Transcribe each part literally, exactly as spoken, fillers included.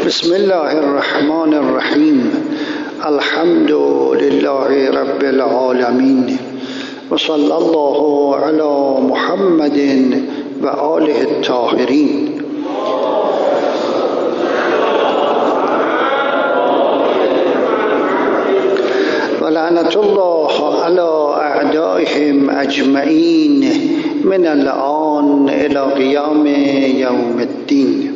بسم الله الرحمن الرحیم. الحمد لله رب العالمین و صلی الله علی محمد و آله الطاهرین. و لعنت الله علی اعدائهم اجمعین من الآن الی قیام یوم الدین.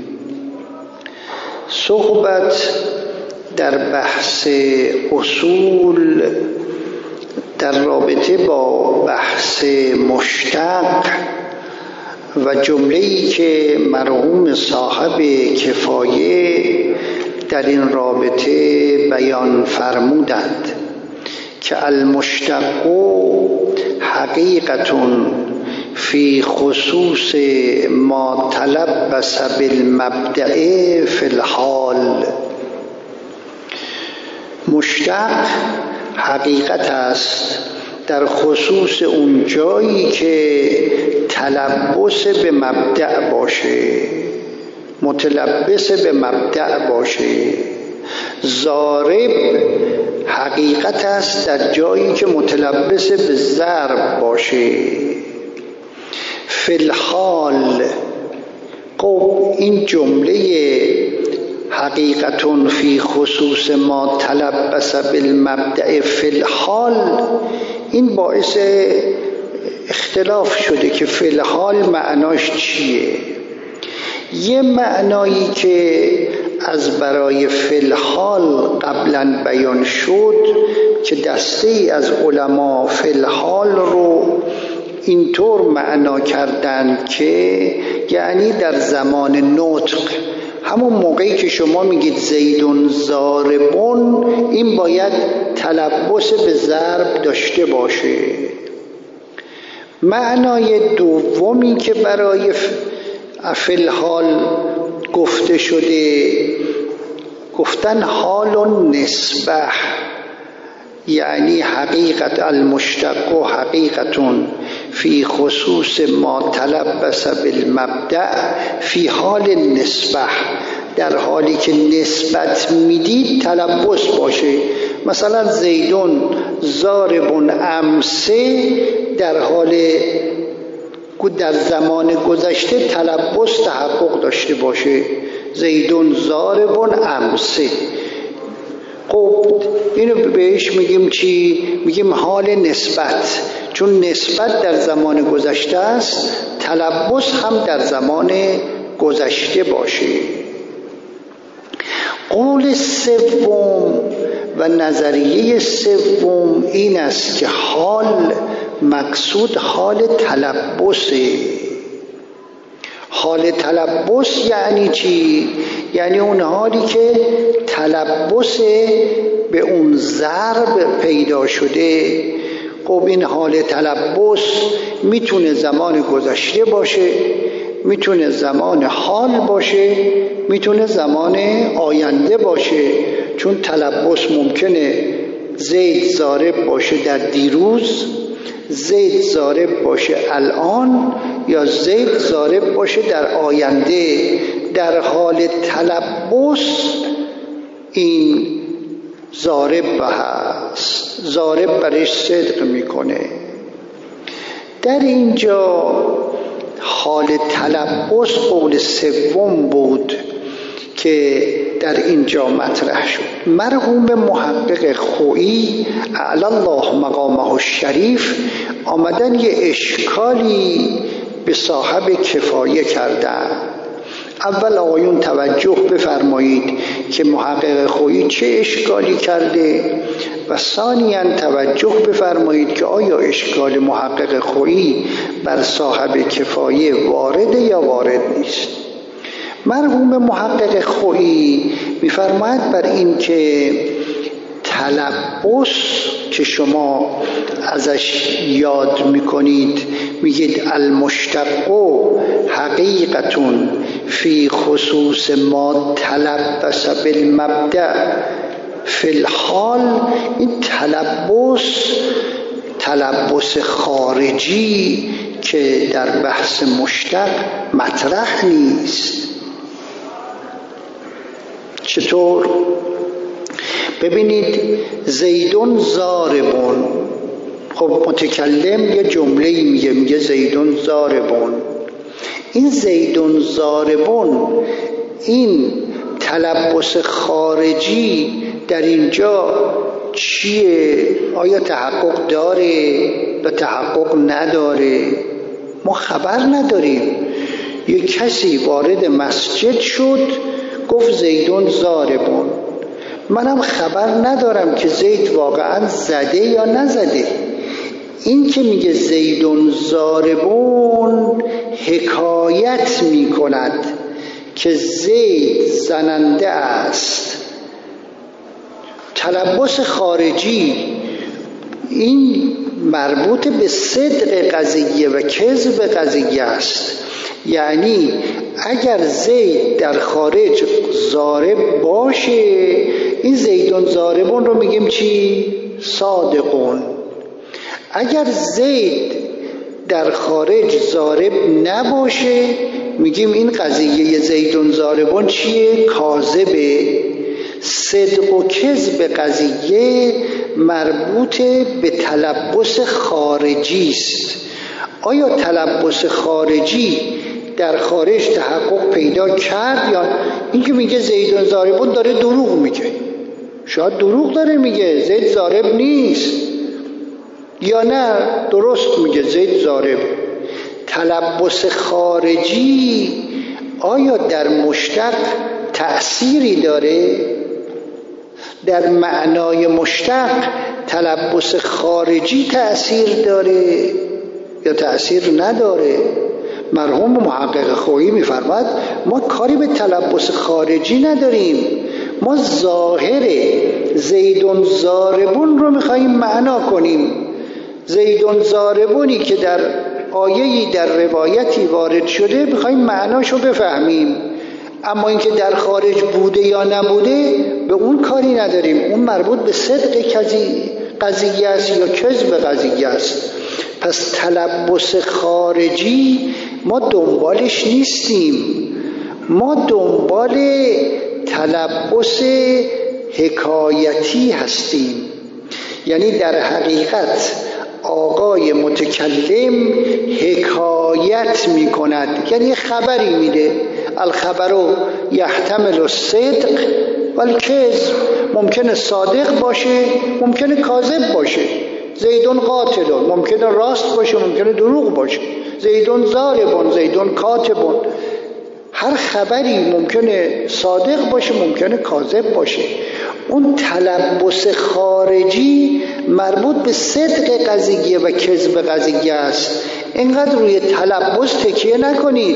صحبت در بحث اصول در رابطه با بحث مشتق و جمله‌ای که مرحوم صاحب کفایه در این رابطه بیان فرمودند که المشتق حقیقتون فی خصوص ما تلبس بالمبدأ فی الحال. مشتق حقیقت است در خصوص اون جایی که تلبس به مبدأ باشه، متلبس به مبدأ باشه. ضارب حقیقت است در جایی که متلبس به ضرب باشه. فی الحال، خب این جمله حقیقتون فی خصوص ما تلبس بالمبدأ فی الحال، این باعث اختلاف شده که فی الحال معناش چیه. یه معنایی که از برای فی الحال قبلا بیان شد که دسته ای از علما فی الحال رو اینطور معنا کردند که یعنی در زمان نطق، همون موقعی که شما میگید زیدون ضاربون، این باید تلبس به ضرب داشته باشه. معنای دومی که برای فی الحال گفته شده، گفتن حال و نسبه، یعنی حقیقت المشتق و حقیقتون فی خصوص ما تلبس بالمبدأ فی حال نسبه، در حالی که نسبت میدید تلبس باشه. مثلا زیدون ضاربون امسه، در حال در زمان گذشته تلبس تحقق داشته باشه. زیدون ضاربون امسه، خب اینو بهش میگیم چی؟ میگیم حال نسبت، چون نسبت در زمان گذشته است، تلبس هم در زمان گذشته باشه. قول سوم و نظریه سوم این است که حال مقصود حال تلبسه. حال تلبس یعنی چی؟ یعنی اون حالی که تلبس به اون ضرب پیدا شده. خب این حال تلبس میتونه زمان گذشته باشه، میتونه زمان حال باشه، میتونه زمان آینده باشه، چون تلبس ممکنه زید ضارب باشه در دیروز، زید ضارب باشه الان، یا زید ضارب باشه در آینده. در حال تلبس این ضارب هست، ضارب برش صدق میکنه. در اینجا حال تلبس قول سوم بود که در اینجا مطرح شد. مرحوم محقق خویی اعلی الله مقامه الشریف آمدن یه اشکالی به صاحب کفایه کردن. اول آقایون توجه بفرمایید که محقق خویی چه اشکالی کرده، و ثانیاً توجه بفرمایید که آیا اشکال محقق خویی بر صاحب کفایه وارده یا وارد نیست. مرحوم محقق خویی می‌فرماید بر این که تلبس که شما ازش یاد میکنید، میگید المشتق حقیقتون فی خصوص ما تلبس بالمبدأ فی الحال، این تلبس تلبس خارجی که در بحث مشتق مطرح نیست. چطور؟ ببینید زیدون ضاربون، خب متکلم یه جمله‌ای میگه میگه زیدون ضاربون. این زیدون ضاربون، این تلبس خارجی در اینجا چیه؟ آیا تحقق داره یا تحقق نداره؟ ما خبر نداریم. یک کسی وارد مسجد شد گفت زیدون ضاربون، منم خبر ندارم که زید واقعا زده یا نزده. این که میگه زیدون ضاربون حکایت میکند که زید زننده است. تلبس خارجی این مربوط به صدق قضیه و کذب قضیه است. یعنی اگر زید در خارج ضارب باشه، این زیدون ضاربون رو میگیم چی؟ صادقون. اگر زید در خارج ضارب نباشه، میگیم این قضیه زیدون ضاربون چیه؟ کاذبه. صدق و کذب قضیه مربوط به تلبس خارجی است. آیا تلبس خارجی در خارج تحقق پیدا کرد یا این که میگه زیدون ضاربون داره دروغ میگه؟ شاید دروغ داره میگه، زید ضارب نیست، یا نه درست میگه زید ضارب. تلبس خارجی آیا در مشتق تأثیری داره؟ در معنای مشتق تلبس خارجی تأثیر داره یا تأثیر نداره؟ مرحوم محقق خویی میفرماد ما کاری به تلبس خارجی نداریم، ما ظاهر زیدون ضاربون رو میخواییم معنا کنیم. زیدون ضاربونی که در آیه‌ای در روایتی وارد شده میخواییم معناشو بفهمیم، اما اینکه در خارج بوده یا نبوده به اون کاری نداریم. اون مربوط به صدق قضیه است یا کذب قضیه است. پس تلبس خارجی ما دنبالش نیستیم، ما دنبال تلبس حکایتی هستیم. یعنی در حقیقت آقای متکلم حکایت می کند، یعنی خبری میده. الخبرو یحتمل الصدق والکذب، ممکنه صادق باشه ممکنه کاذب باشه. زیدون قاتلون ممکنه راست باشه ممکنه دروغ باشه. زیدون ضاربون زیدون کاتبون، هر خبری ممکنه صادق باشه ممکنه کاذب باشه. اون تلبس خارجی مربوط به صدق قضیه و کذب قضیه است. اینقدر روی تلبس تکیه نکنید.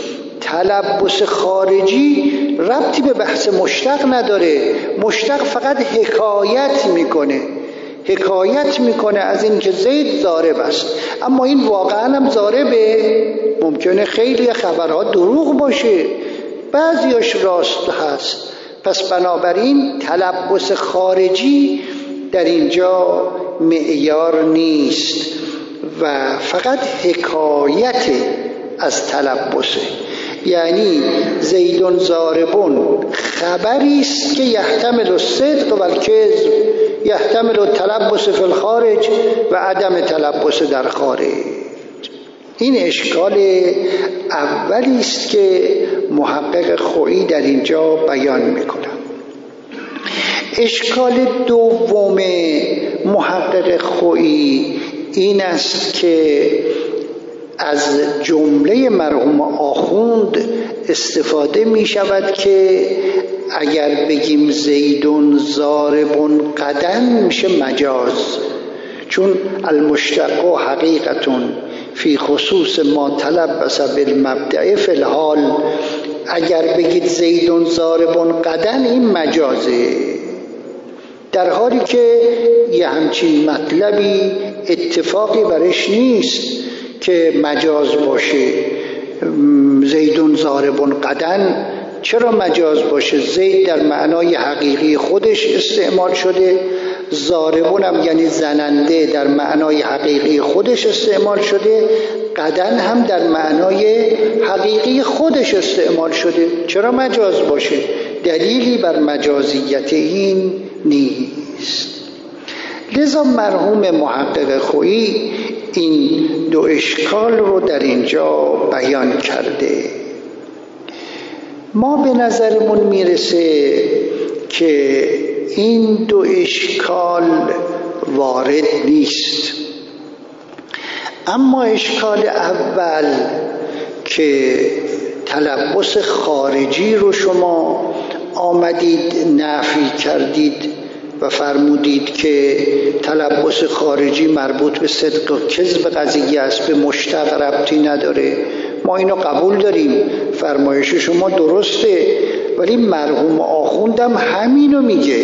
تلبس خارجی ربطی به بحث مشتق نداره. مشتق فقط حکایت میکنه، حکایت میکنه از این که زید ضارب است، اما این واقعا هم ضاربه. ممکنه خیلی خبرها دروغ باشه، بعضیاش راست هست. پس بنابراین تلبس خارجی در اینجا معیار نیست و فقط حکایت از تلبسه. یعنی زیدون ضاربون خبری است که یحتمل الصدق و الکذب، یحتمل التلبس فی الخارج و عدم تلبس در خارج. این اشکال اولی است که محقق خویی در اینجا بیان میکنه. اشکال دوم محقق خویی این است که از جمله مرحوم آخوند استفاده می شود که اگر بگیم زیدون ضاربون قدن میشه مجاز، چون المشتق حقیقتون فی خصوص ما تلبس بالمبدأ فی الحال. اگر بگید زیدون ضاربون قدن این مجازه، در حالی که یه همچین مطلبی اتفاقی برش نیست که مجاز باشه. زیدون ضاربون قدن چرا مجاز باشه؟ زید در معنای حقیقی خودش استعمال شده، ضاربون هم یعنی زننده در معنای حقیقی خودش استعمال شده، قدن هم در معنای حقیقی خودش استعمال شده. چرا مجاز باشه؟ دلیلی بر مجازیت این نیست. لذا مرحوم محقق خویی این دو اشکال رو در اینجا بیان کرده. ما به نظرمون میرسه که این دو اشکال وارد نیست، اما اشکال اول که تلبس خارجی رو شما آمدید نفی کردید و فرمودید که تلبس خارجی مربوط به صدق و کذب قضیه است، به مشتق ربطی نداره. ما اینو قبول داریم، فرمایش شما درسته، ولی مرحوم آخوندم همینو میگه.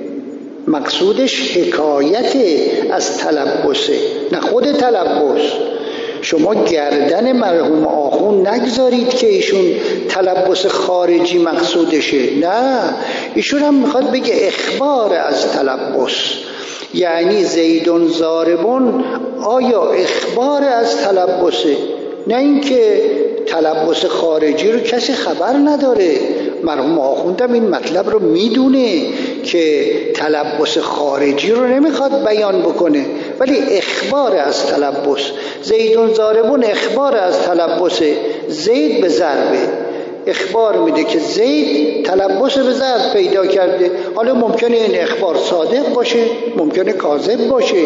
مقصودش حکایت از تلبسه، نه خود تلبس. شما گردن مرحوم آخوند نگذارید که ایشون تلبس خارجی مقصودشه، نه، ایشون هم میخواد بگه اخبار از تلبس، یعنی زیدون ضاربون آیا اخبار از تلبسه، نه اینکه تلبس خارجی رو کسی خبر نداره. مرحوم آخوندم این مطلب رو میدونه که تلبس خارجی رو نمیخواد بیان بکنه، ولی اخبار از تلبس، زیدون ضاربون اخبار از تلبس زید به ضربه، اخبار میده که زید تلبس به ضرب پیدا کرده. حالا ممکنه این اخبار صادق باشه، ممکنه کاذب باشه،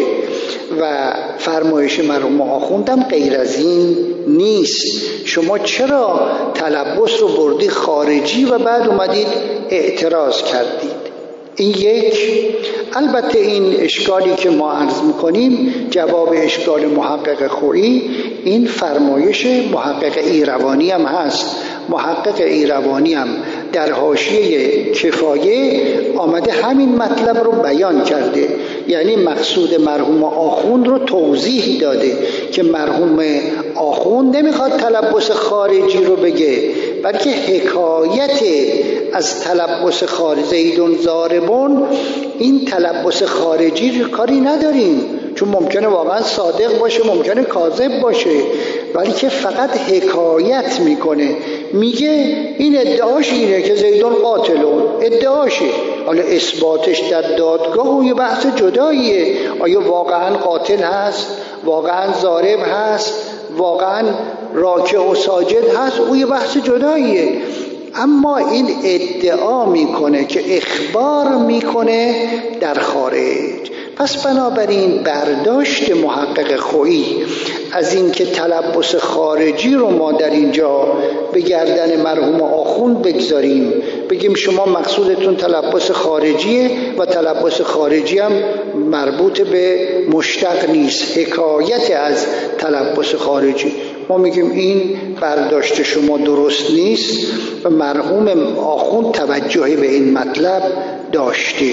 و فرمایش مرحوم آخوندم غیر از این نیست. شما چرا تلبس رو بردی خارجی و بعد اومدید اعتراض کردید؟ این یک. البته این اشکالی که ما عرض میکنیم جواب اشکال محقق خویی، این فرمایش محقق ایروانی هم هست. محقق ایروانی هم در حاشیه کفایه آمده همین مطلب رو بیان کرده، یعنی مقصود مرحوم آخوند رو توضیح داده که مرحوم آخوند نمیخواد تلبس خارجی رو بگه، بلکه حکایت از تلبس خارجی. زیدون ضاربون، این تلبس خارجی رو کاری نداریم، چون ممکنه واقعا صادق باشه، ممکنه کاذب باشه، ولی که فقط حکایت میکنه، میگه این ادعاش اینه که زیدون قاتلون، ادعاشه. حالا اثباتش در دادگاه و یه بحث جداییه، آیا واقعا قاتل هست، واقعا ضارب هست، واقعا راکع و ساجد هست، او یه بحث جداییه. اما این ادعا میکنه که اخبار میکنه در خارج. پس بنابراین برداشت محقق خویی از این که تلبس خارجی رو ما در اینجا به گردن مرحوم آخوند بگذاریم، بگیم شما مقصودتون تلبس خارجیه و تلبس خارجی هم مربوط به مشتق نیست، حکایت از تلبس خارجی، ما میگیم این برداشت شما درست نیست و مرحوم آخوند توجهی به این مطلب داشته.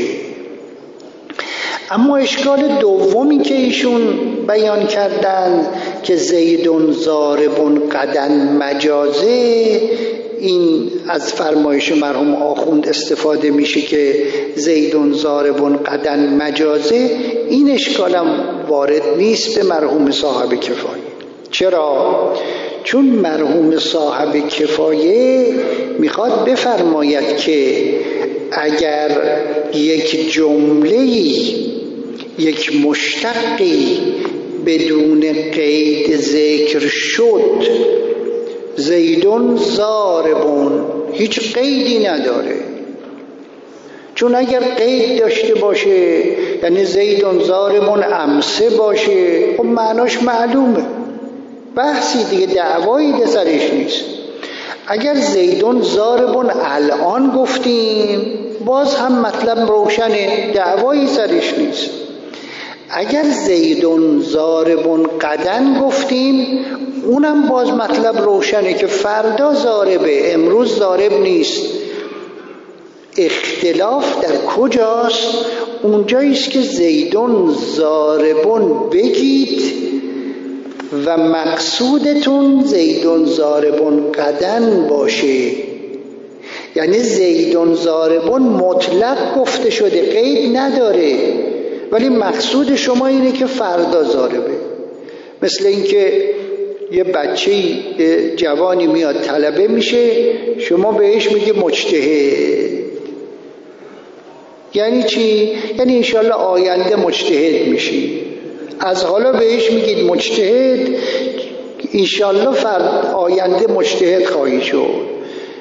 اما اشکال دومی که ایشون بیان کردن که زیدون ضاربون قدن مجازه، این از فرمایش مرحوم آخوند استفاده میشه که زیدون ضاربون قدن مجازه، این اشکالم وارد نیست به مرحوم صاحب کفایه. چرا؟ چون مرحوم صاحب کفایه میخواد بفرماید که اگر یک جمله‌ای، یک مشتقی بدون قید ذکر شد، زیدون ضاربون، هیچ قیدی نداره. چون اگر قید داشته باشه، یعنی زیدون ضاربون امسه باشه، خب معناش معلومه، بحثی دیگه، دعوایی سرش نیست. اگر زیدون ضاربون الان گفتیم، باز هم مطلب روشنه، دعوایی سرش نیست. اگر زیدون ضاربون قدن گفتیم، اونم باز مطلب روشنه که فردا ضاربه، امروز ضارب نیست. اختلاف در کجاست؟ اونجاییست که زیدون ضاربون بگید و مقصودتون زیدون ضاربون قدن باشه، یعنی زیدون ضاربون مطلق گفته شده، قید نداره، ولی مقصود شما اینه که فردا ضاربه. مثل اینکه یه بچه جوانی میاد طلبه میشه، شما بهش میگه مجتهد، یعنی چی؟ یعنی انشالله آینده مجتهد میشی. از حالا بهش میگید مجتهد، انشالله فرد آینده مجتهد خواهی شد.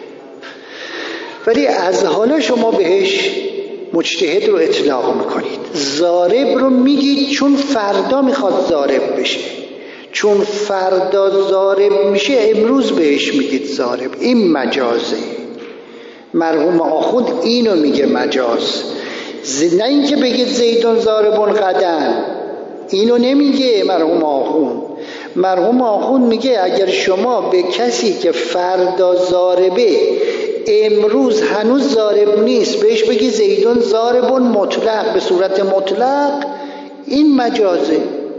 ولی از حالا شما بهش مجتهد رو اطلاق میکنید. ضارب رو میگید چون فردا میخواد ضارب بشه، چون فردا ضارب میشه امروز بهش میگید ضارب. این مجازه. مرحوم آخوند اینو میگه مجاز، نه اینکه بگید زیدون ضاربون غدن. اینو نمیگه مرحوم آخوند. مرحوم آخوند میگه اگر شما به کسی که فردا ضاربه امروز هنوز ضارب نیست بهش بگی زیدون ضاربون مطلق، به صورت مطلق، این مجازه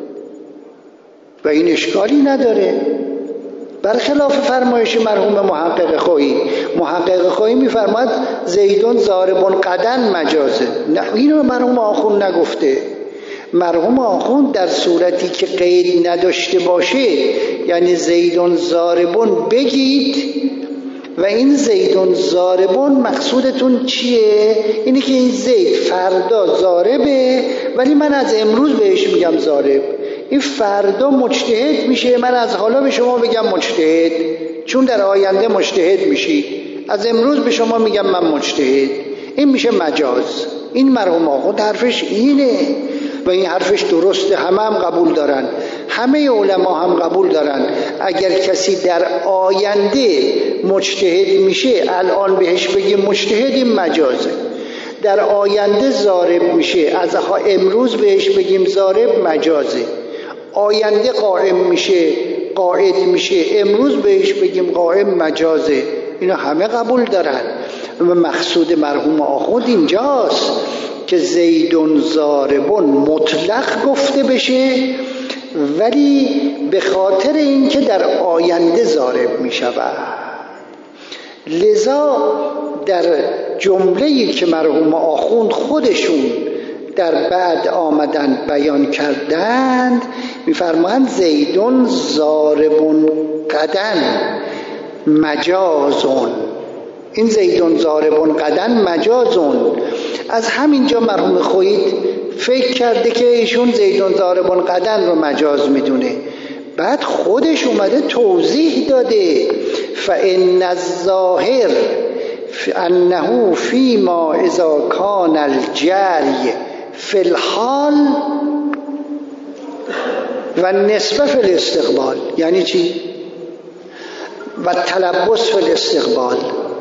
و این اشکالی نداره. برخلاف فرمایش مرحوم محقق خویی. محقق خویی میفرماد زیدون ضاربون قدن مجازه. نه، اینو مرحوم آخوند نگفته. مرحوم آخوند در صورتی که قید نداشته باشه، یعنی زیدون ضاربون بگید و این زیدون ضاربون مقصودتون چیه؟ اینه که این زید فردا ضاربه ولی من از امروز بهش میگم ضارب. این فردا مجتهد میشه، من از حالا به شما بگم مجتهد، چون در آینده مجتهد میشید. از امروز به شما میگم من مجتهد. این میشه مجاز. این مرحوم آخوند حرفش اینه و این حرفش درسته، همه هم قبول دارن، همه علما هم قبول دارن. اگر کسی در آینده مجتهد میشه الان بهش بگیم مجتهد، این مجازه. در آینده ضارب میشه از امروز بهش بگیم ضارب، مجازه. آینده قائم میشه قاعد میشه امروز بهش بگیم قائم، مجازه. اینا همه قبول دارن و مقصود مرحوم آخوند اینجاست که زیدون ضاربون مطلق گفته بشه ولی به خاطر اینکه در آینده ضارب می شود. لذا در جمله‌ای که مرحوم آخوند خودشون در بعد آمدن بیان کردند می‌فرمایند زیدون ضاربون قدن مجازون. این زیدون ضاربون قدن مجازون. از همینجا مرحوم خویی فکر کرده که ایشون زیدون ضاربون قدن رو مجاز میدونه، بعد خودش اومده توضیح داده فإن الظاهر انه فيما اذا كان الجری فی الحال و نسبه فی الاستقبال. یعنی چی؟ و تلبس فی الاستقبال.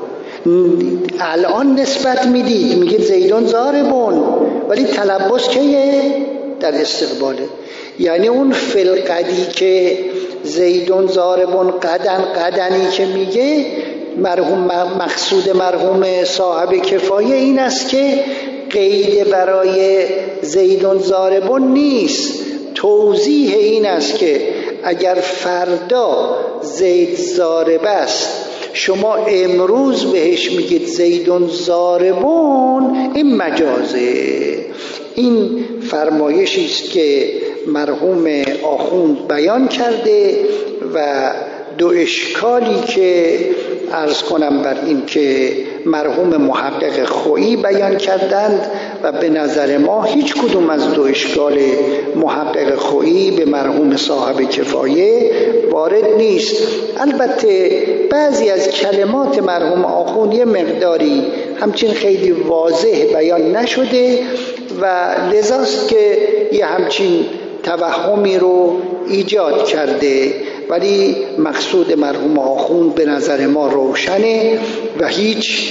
الان نسبت میدید میگید زیدون ضاربون ولی تلبس کیه؟ در استقباله. یعنی اون فلقدی که زیدون ضاربون قدن قدنی که میگه مرحوم مقصود مرحوم صاحب کفایه این است که قید برای زیدون ضاربون نیست. توضیح این است که اگر فردا زید ضارب است شما امروز بهش میگید زیدون ضاربون، این مجازه. این فرمایشی است که مرحوم آخوند بیان کرده و دو اشکالی که عرض کنم بر این که مرحوم محقق خویی بیان کردند و به نظر ما هیچ کدوم از دو اشکال محقق خویی به مرحوم صاحب کفایه وارد نیست. البته بعضی از کلمات مرحوم آخوند یه مقداری همچین خیلی واضح بیان نشده و لذاست که یه همچین توهمی رو ایجاد کرده، ولی مقصود مرحوم آخوند به نظر ما روشنه و هیچ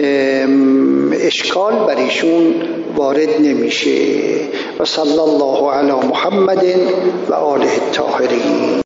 اشکال بر ایشون وارد نمیشه. و صلی الله علی محمد و آله الطاهرین.